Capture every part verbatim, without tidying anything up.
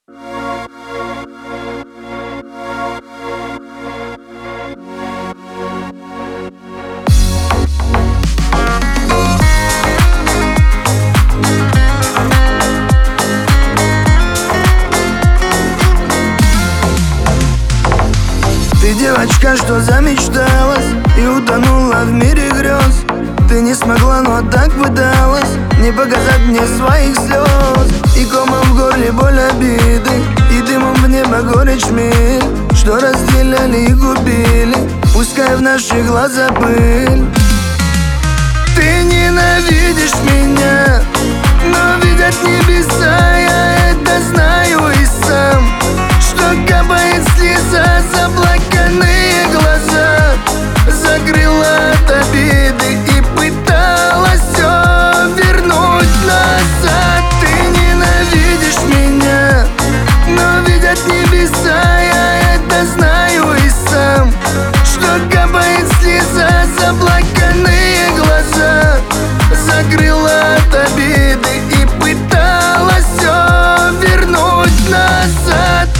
Ты девочка, что замечталась и утонула в мире грез. Ты не смогла, но так пыталась не показать мне своих слез. И комом в горле боль обиды, и дымом в небо горечь миль, что разделяли и губили, пускай в наши глаза пыль. Ты ненавидишь меня, но видят небеса, я это знаю и сам, что капает слеза, заплаканные глаза закрыла от обиды и пыталась все вернуть назад. Ты ненавидишь меня, но видят небеса, я это знаю и сам, что капает слеза, заплаканные глаза закрыла от обиды и пыталась все вернуть назад.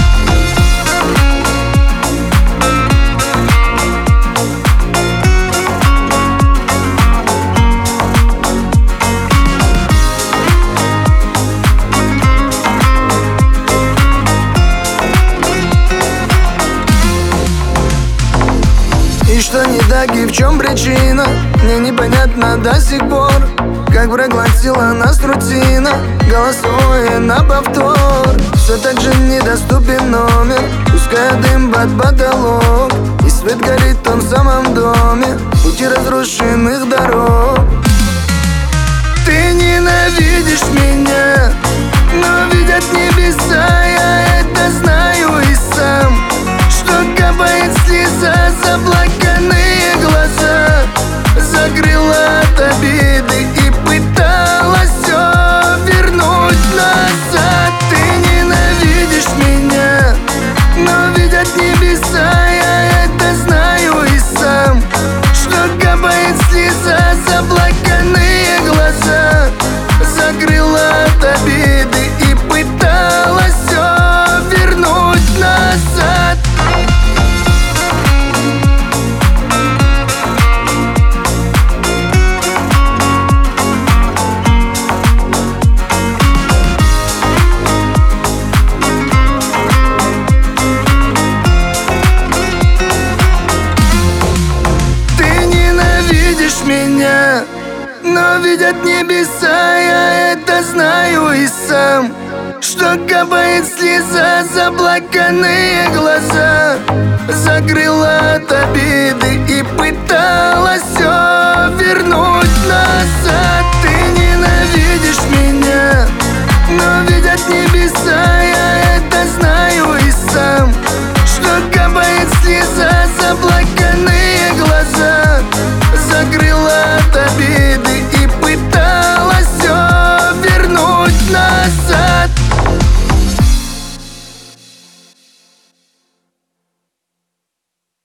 И что не так и в чем причина, мне непонятно до сих пор. Как проглотила нас рутина, голосовое на повтор. Все так же недоступен номер, пускай дым под потолок, и свет горит в том самом доме, пути разрушенных дорог. Ты ненавидишь меня, но видят небеса, я это знаю и сам, что капает слеза, заплаканные глаза закрыла от обиды и пыталась все вернуть назад. Ты ненавидишь меня, но видят небеса, я это знаю и сам, что капает слеза, заплаканные глаза закрыла от обиды и пыталась все вернуть назад. Меня, но видят небеса, я это знаю и сам, что капает слеза, заплаканные глаза закрыла от обиды и пыталась все